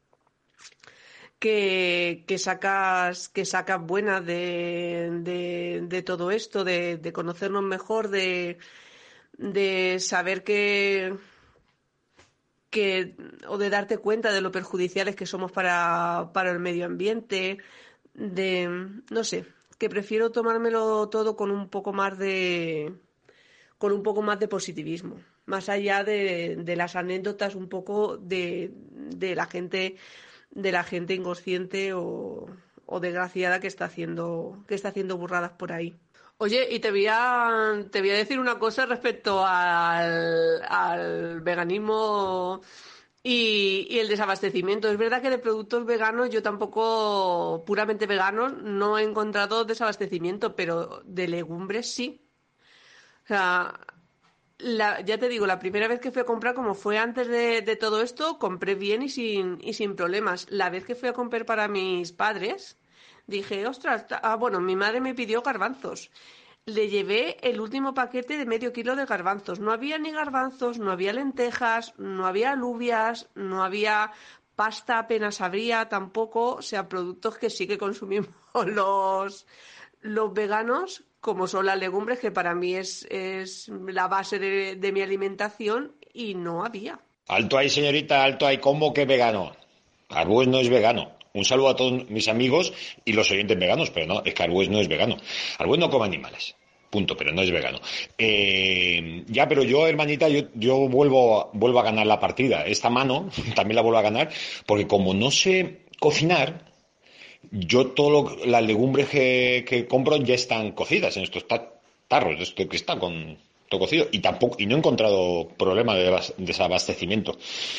que, que sacas que sacas buenas de, de, de todo esto, de, de conocernos mejor, de, de saber que, que o de darte cuenta de lo perjudiciales que somos para, para el medio ambiente, de no sé, que prefiero tomármelo todo con un poco más de con un poco más de positivismo, más allá de, de las anécdotas un poco de, de la gente de la gente inconsciente o, o desgraciada que está haciendo, que está haciendo burradas por ahí. Oye, y te voy a, te voy a decir una cosa respecto al, al veganismo y, y el desabastecimiento. Es verdad que de productos veganos yo tampoco, puramente veganos, no he encontrado desabastecimiento, pero de legumbres sí. O sea, la, ya te digo, la primera vez que fui a comprar, como fue antes de, de todo esto, compré bien y sin, y sin problemas. La vez que fui a comprar para mis padres, dije, ostras, ta- ah, bueno, mi madre me pidió garbanzos. Le llevé el último paquete de medio kilo de garbanzos. No había ni garbanzos, no había lentejas, no había alubias, no había pasta, apenas habría tampoco. O sea, productos que sí que consumimos los, los veganos, como son las legumbres, que para mí es, es la base de, de mi alimentación, y no había. Alto ahí, señorita, alto ahí, ¿cómo que vegano? Arbues no es vegano. Un saludo a todos mis amigos y los oyentes veganos, pero no, es que Arbues no es vegano. Arbues no come animales, punto, pero no es vegano. Eh, ya, pero yo, hermanita, yo, yo vuelvo, vuelvo a ganar la partida. Esta mano también la vuelvo a ganar, porque como no sé cocinar, yo todo lo, las legumbres que, que compro ya están cocidas en estos ta- tarros, esto que está con todo cocido, y tampoco, y no he encontrado problema de desabas- desabastecimiento.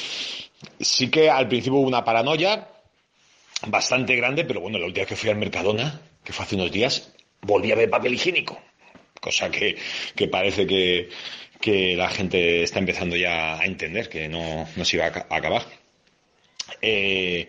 Sí que al principio hubo una paranoia bastante grande, pero bueno, la última vez que fui al Mercadona, que fue hace unos días, volví a ver papel higiénico, cosa que, que parece que, que la gente está empezando ya a entender que no, no se iba a, ca- a acabar. Eh,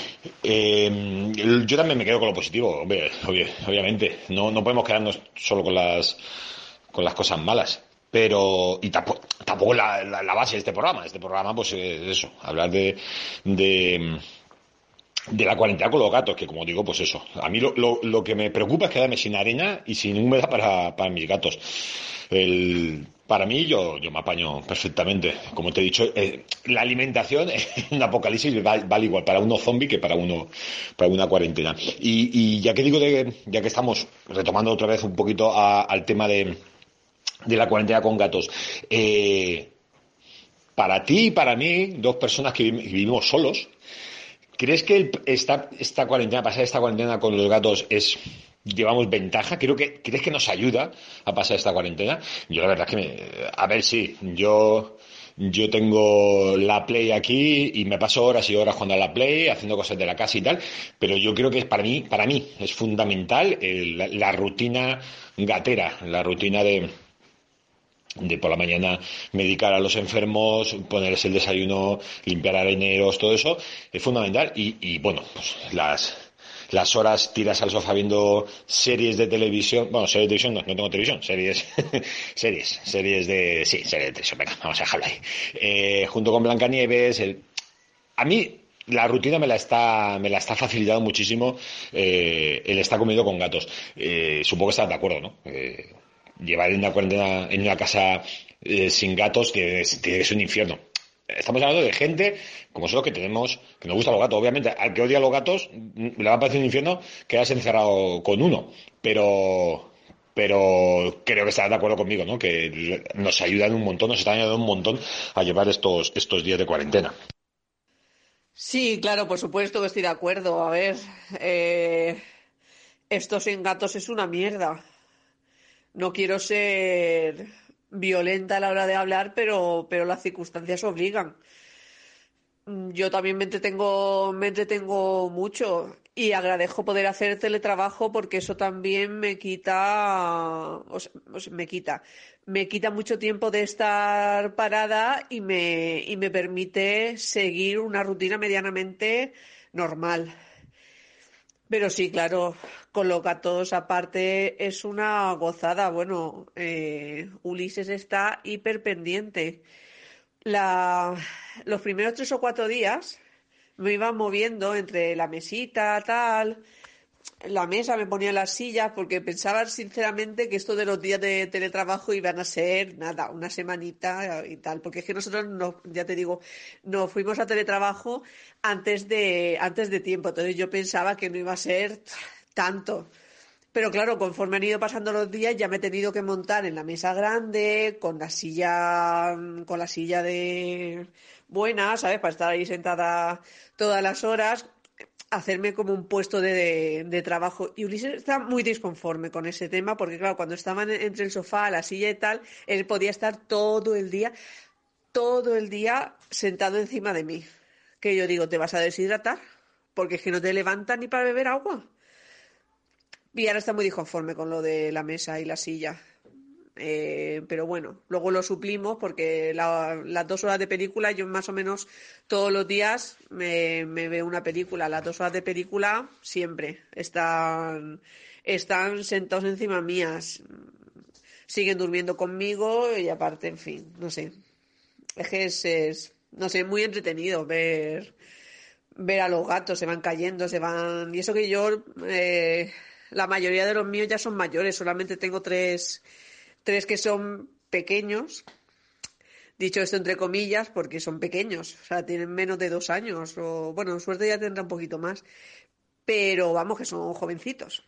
eh, yo también me quedo con lo positivo, hombre, obvio- obviamente. No, no podemos quedarnos solo con las, con las cosas malas. Pero, y tampoco, tampoco la, la, la base de este programa. Este programa, pues es eso, hablar de, de, de la cuarentena con los gatos, que como digo, pues eso. A mí lo, lo, lo que me preocupa es quedarme sin arena y sin humedad para, para mis gatos. El, para mí, yo, yo me apaño perfectamente. Como te he dicho, eh, la alimentación en un apocalipsis vale, vale igual para uno zombie que para uno, para una cuarentena. Y, y ya que digo, de, ya que estamos retomando otra vez un poquito a, al tema de, de la cuarentena con gatos, eh, para ti y para mí, dos personas que vivimos solos, ¿crees que el, esta, esta cuarentena, pasar esta cuarentena con los gatos es, llevamos ventaja? Creo que, ¿crees que nos ayuda a pasar esta cuarentena? Yo la verdad es que me, a ver, sí, yo, yo tengo la Play aquí y me paso horas y horas jugando a la Play, haciendo cosas de la casa y tal, pero yo creo que para mí, para mí es fundamental el, la, la rutina gatera, la rutina de, de por la mañana medicar a los enfermos, ponerles el desayuno, limpiar areneros, todo eso es fundamental. Y, y bueno, pues las las horas tiras al sofá viendo series de televisión, bueno, series de televisión no, no tengo televisión, series, series, series de, sí, series de televisión, venga, vamos a dejarlo ahí. Eh, junto con Blancanieves, el, a mí la rutina me la está, me la está facilitando muchísimo eh, el estar comiendo con gatos. Eh, supongo que estás de acuerdo, ¿no? Eh, llevar en una cuarentena en una casa eh, sin gatos tiene, tiene que ser un infierno. Estamos hablando de gente como nosotros que tenemos, que nos gustan los gatos. Obviamente, al que odia a los gatos, le va a parecer un infierno quedarse encerrado con uno. Pero, pero creo que estarás de acuerdo conmigo, ¿no? Que nos ayudan un montón, nos están ayudando un montón a llevar estos, estos días de cuarentena. Sí, claro, por supuesto que estoy de acuerdo. A ver, eh, esto sin gatos es una mierda. No quiero ser violenta a la hora de hablar, pero, pero las circunstancias obligan. Mm, Yo también me entretengo, me entretengo mucho y agradezco poder hacer teletrabajo, porque eso también me quita, o sea, o sea, me quita, me quita mucho tiempo de estar parada y me, y me permite seguir una rutina medianamente normal. Pero sí, claro, con los gatos aparte es una gozada. Bueno, eh, Ulises está hiper pendiente. La, los primeros tres o cuatro días me iba moviendo entre la mesita, tal, la mesa, me ponía las sillas, porque pensaba sinceramente que esto de los días de teletrabajo iban a ser nada, una semanita y tal, porque es que nosotros, no, ya te digo, nos fuimos a teletrabajo antes de, antes de tiempo, entonces yo pensaba que no iba a ser tanto. Pero claro, conforme han ido pasando los días, ya me he tenido que montar en la mesa grande, con la silla, con la silla de buena, ¿sabes? Para estar ahí sentada todas las horas. hacerme como un puesto de, de, de trabajo. Y Ulises está muy disconforme con ese tema, porque claro, cuando estaban entre el sofá, la silla y tal, él podía estar todo el día, todo el día sentado encima de mí. Que yo digo, ¿te vas a deshidratar? Porque es que no te levantas ni para beber agua. Y ahora está muy disconforme con lo de la mesa y la silla. Eh, pero bueno, luego lo suplimos porque la, las dos horas de película, yo más o menos todos los días me, me veo una película. Las dos horas de película siempre están, están sentados encima mías. Siguen durmiendo conmigo y aparte, en fin, no sé. Es que es, es no sé, muy entretenido ver, ver a los gatos, se van cayendo, se van... Y eso que yo, eh, la mayoría de los míos ya son mayores, solamente tengo tres... Tres que son pequeños, dicho esto entre comillas, porque son pequeños, o sea, tienen menos de dos años, o bueno, suerte ya tendrá un poquito más, pero vamos, que son jovencitos.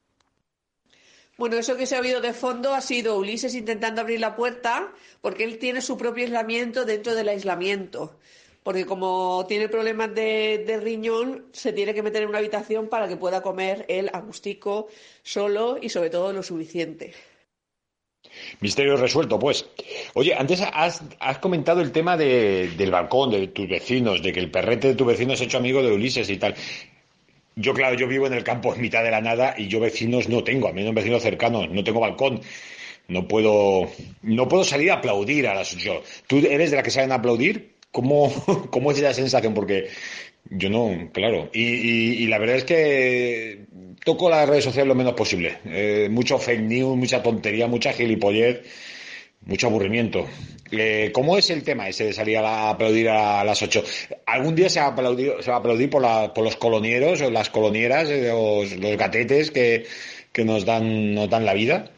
Bueno, eso que se ha oído de fondo ha sido Ulises intentando abrir la puerta, porque él tiene su propio aislamiento dentro del aislamiento. Porque como tiene problemas de, de riñón, se tiene que meter en una habitación para que pueda comer él agustico, solo y sobre todo lo suficiente. Misterio resuelto, pues. Oye, antes has, has comentado el tema de, del balcón, de tus vecinos, de que el perrete de tu vecino se ha hecho amigo de Ulises y tal. Yo, claro, yo vivo en el campo en mitad de la nada y yo vecinos no tengo, a menos vecinos cercanos, no tengo balcón. No puedo, no puedo salir a aplaudir a las ocho. ¿Tú eres de la que salen a aplaudir? ¿Cómo, cómo es esa sensación? Porque yo no, claro. Y, y, y la verdad es que toco las redes sociales lo menos posible. Eh, mucho fake news, mucha tontería, mucha gilipollez, mucho aburrimiento. Eh, ¿Cómo es el tema ese de salir a aplaudir a las ocho? ¿Algún día se va a aplaudir, se va a aplaudir por, la, por los colonieros o las colonieras, los, los gatetes que, que nos dan, nos dan la vida?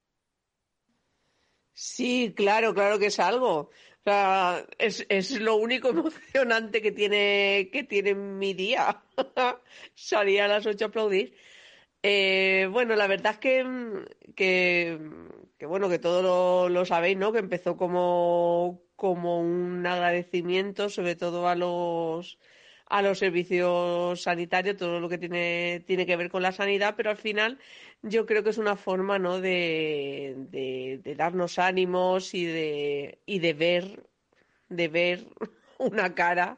Sí, claro, claro que es algo. O sea, es, es lo único emocionante que tiene, que tiene mi día. Salir a las ocho a aplaudir. Eh, bueno, la verdad es que, que, que bueno, que todos lo, lo sabéis, ¿no? Que empezó como, como un agradecimiento, sobre todo a los, a los servicios sanitarios, todo lo que tiene, tiene que ver con la sanidad, pero al final yo creo que es una forma, ¿no? de, de, de darnos ánimos y de, y de ver, de ver una cara,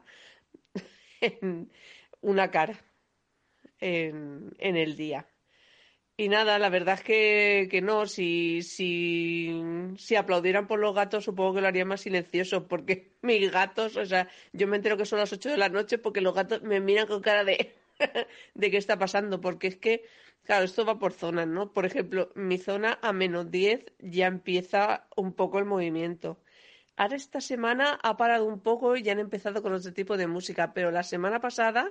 en, una cara en, en el día. Y nada, la verdad es que, que no, si, si, si aplaudieran por los gatos supongo que lo harían más silencioso, porque mis gatos, o sea, yo me entero que son las ocho de la noche porque los gatos me miran con cara de, de qué está pasando, porque es que, claro, esto va por zonas, ¿no? Por ejemplo, mi zona a menos diez ya empieza un poco el movimiento. Ahora esta semana ha parado un poco y ya han empezado con otro tipo de música, pero la semana pasada...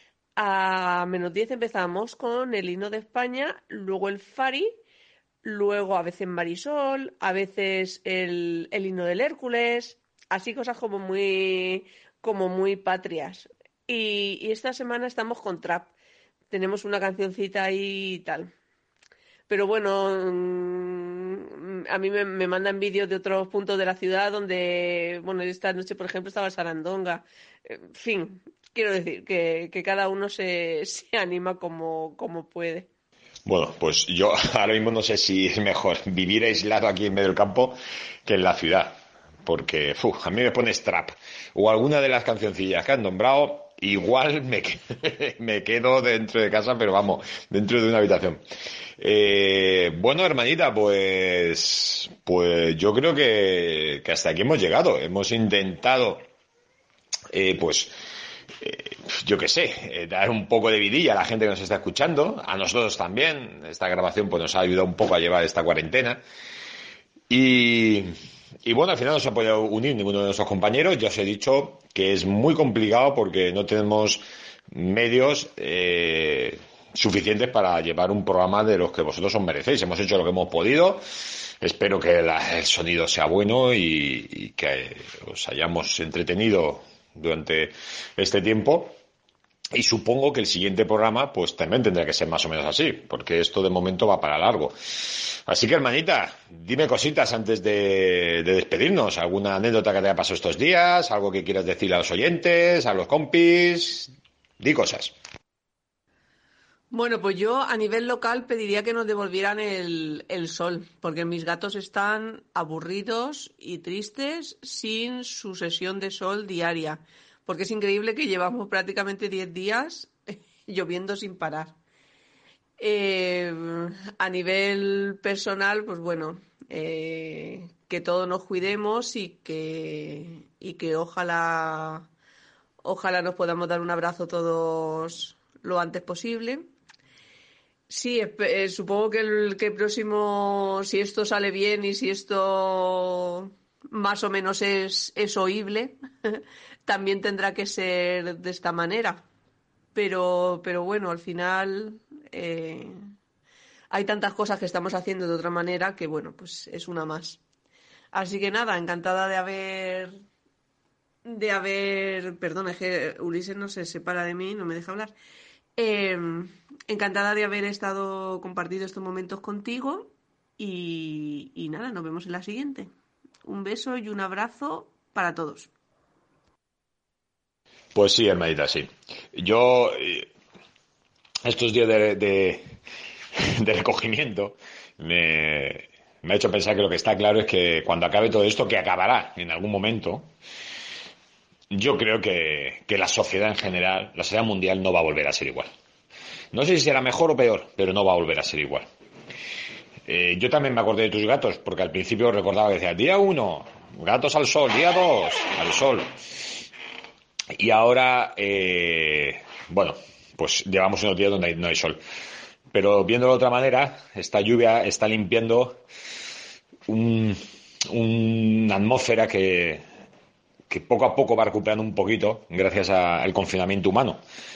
A menos diez empezamos con el himno de España, luego el Fari, luego a veces Marisol, a veces el, el himno del Hércules, así cosas como muy, como muy patrias. Y, y esta semana estamos con Trap, tenemos una cancioncita ahí y tal. Pero bueno, mm, a mí me, me mandan vídeos de otros puntos de la ciudad donde, bueno, esta noche, por ejemplo, estaba Sarandonga. En fin, quiero decir que, que cada uno se, se anima como, como puede. Bueno, pues yo ahora mismo no sé si es mejor vivir aislado aquí en medio del campo que en la ciudad. Porque uf, a mí me pones Trap o alguna de las cancioncillas que han nombrado, igual me, me quedo dentro de casa, pero vamos, dentro de una habitación. Eh, bueno, hermanita, pues, pues yo creo que, que hasta aquí hemos llegado. Hemos intentado, eh, pues, eh, yo qué sé, eh, dar un poco de vidilla a la gente que nos está escuchando, a nosotros también. Esta grabación pues nos ha ayudado un poco a llevar esta cuarentena. Y, y bueno, al final no se ha podido unir ninguno de nuestros compañeros. Ya os he dicho que es muy complicado porque no tenemos medios eh, suficientes para llevar un programa de los que vosotros os merecéis. Hemos hecho lo que hemos podido. Espero que la, el sonido sea bueno y, y que os hayamos entretenido durante este tiempo. Y supongo que el siguiente programa pues también tendrá que ser más o menos así, porque esto de momento va para largo. Así que, hermanita, dime cositas antes de, de despedirnos. ¿Alguna anécdota que te haya pasado estos días? ¿Algo que quieras decir a los oyentes, a los compis? Di cosas. Bueno, pues yo a nivel local pediría que nos devolvieran el, el sol, porque mis gatos están aburridos y tristes sin su sesión de sol diaria, porque es increíble que llevamos prácticamente diez días lloviendo sin parar. Eh, a nivel personal, pues bueno, eh, que todos nos cuidemos y que, y que ojalá, ojalá nos podamos dar un abrazo todos lo antes posible. Sí, eh, supongo que el, que el próximo, si esto sale bien y si esto más o menos es, es oíble, también tendrá que ser de esta manera. Pero, pero bueno, al final eh, hay tantas cosas que estamos haciendo de otra manera que bueno, pues es una más. Así que nada, encantada de haber, de haber, perdón, es que Ulises no se separa de mí, no me deja hablar. Eh, encantada de haber estado compartido estos momentos contigo y, y nada, nos vemos en la siguiente. Un beso y un abrazo para todos. Pues sí, hermanita, sí. Yo, eh, estos días de, de, de recogimiento, me, me ha hecho pensar que lo que está claro es que cuando acabe todo esto, que acabará en algún momento, yo creo que, que la sociedad en general, la sociedad mundial no va a volver a ser igual. No sé si será mejor o peor, pero no va a volver a ser igual. Eh, yo también me acordé de tus gatos, porque al principio recordaba que decía, día uno, gatos al sol, día dos, al sol. Y ahora, eh, bueno, pues llevamos unos días donde no hay sol. Pero viéndolo de otra manera, esta lluvia está limpiando un, una atmósfera que, que poco a poco va recuperando un poquito gracias a, al confinamiento humano.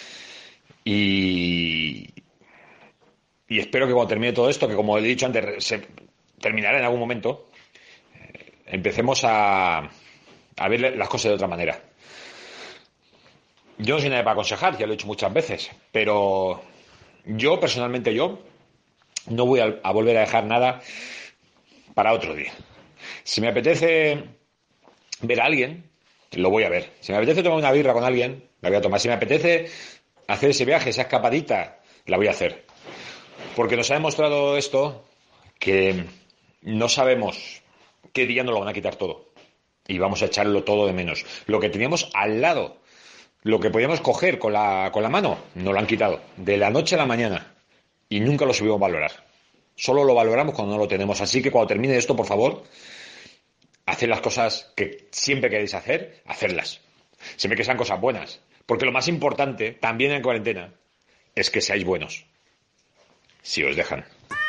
Y, y espero que cuando termine todo esto, que como he dicho antes, se terminará en algún momento, eh, empecemos a, a ver las cosas de otra manera. Yo no soy nadie para aconsejar, ya lo he dicho muchas veces, pero yo, personalmente yo, no voy a, a volver a dejar nada para otro día. Si me apetece ver a alguien, lo voy a ver. Si me apetece tomar una birra con alguien, la voy a tomar. Si me apetece hacer ese viaje, esa escapadita, la voy a hacer. Porque nos ha demostrado esto que no sabemos qué día nos lo van a quitar todo. Y vamos a echarlo todo de menos. Lo que teníamos al lado, lo que podíamos coger con la, con la mano, nos lo han quitado. De la noche a la mañana. Y nunca lo subimos a valorar. Solo lo valoramos cuando no lo tenemos. Así que cuando termine esto, por favor, haced las cosas que siempre queréis hacer, hacerlas. Siempre que sean cosas buenas. Porque lo más importante, también en cuarentena, es que seáis buenos. Si os dejan.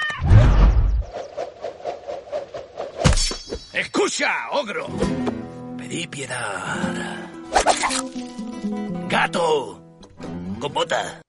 ¡Escucha, ogro! Pedí piedad. ¡Gato! ¡Con bota!